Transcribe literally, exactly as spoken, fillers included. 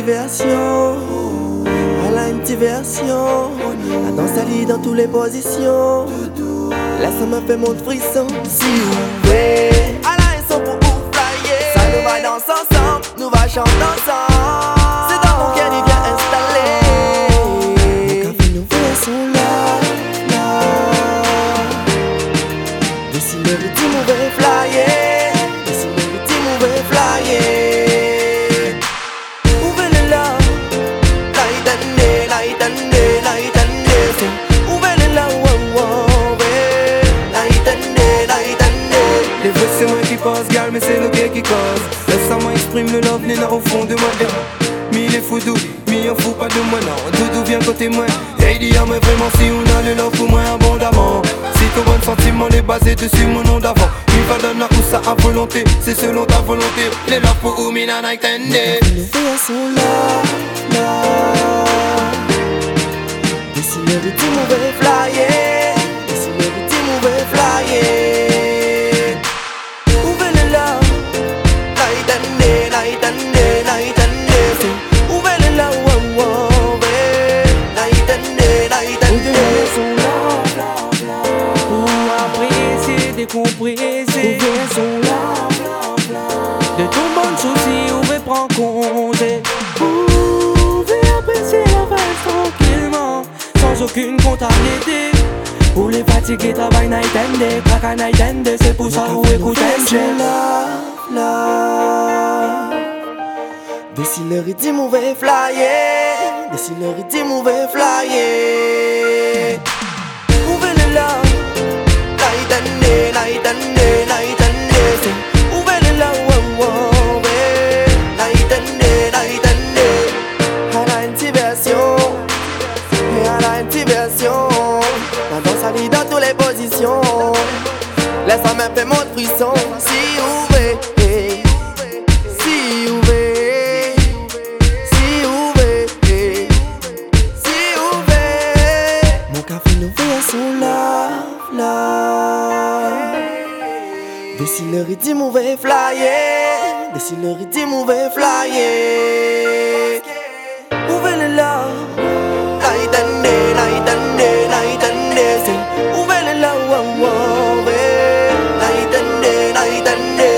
petite version, elle a une petite version. La danse allie dans toutes les positions. Là ça me fait mon frisson. Si vous voulez, elle a un son pour vous flyer. Ça nous va danser ensemble, nous va chanter ensemble. C'est dans mon cœur il vient installer. Mon café nous fait son là, là. Dessine le rythme, on va flyer. Dessine le rythme, on va flyer. Ouvrez le là, night and day, night and day, night and day. Ouvrez le là, wow, wow, night and day, night and day. Les vrais c'est moi qui passe, gal, mais c'est le gars qui cause. Laisse-moi exprime le love, n'est au fond de moi. Mi les fous doux, mi on fout pas de moi, non. Doudou vient côté moi. Hey, dis-moi vraiment si on a le love pour moi abondamment. Si ton bon sentiment est basé dessus mon nom d'avant. Il va donner où ça à volonté, c'est selon ta volonté. Les love pour ou mina night and day. Les filles sont là, là. Dessine le rythme, on va flyer. Dessine le rythme, on va flyer. Ouvrez le là, night and day, night and day, night and day. Ouvrez le là, wow, wow, night and day, night and day. Les sont là, pour apprécier, décompresser. Ouvrez sont là, De ton bon souci, on va prendre congé. ouvrez apprécier la fête Tranquillement, sans aucune contrariété. Pour les fatigués, travail night and day. Crack à night and day, c'est pour ça qu'on écoute M G. là, là. Dessine le rythme, on va flyer. Dessine le rythme, on va flyer. Ouvrez le là, night and day, night and day, night and day. Ouvrez le là, wow, wow, night and day, night and day. Elle a une petite version, et elle a une petite version. La danse allie dans toutes les positions. Laisse-moi même faire mon frisson. Si ouvrez, si ouvrez, si ouvrez, si ouvrez. Mon café nous fait son love, love. Dessine le rythme, on va flyer. Dessine le rythme, on va flyer. Ouvrez le là, night and day, night and day, night and day. Ouvrez le là, wow, wow, night and day, night and day.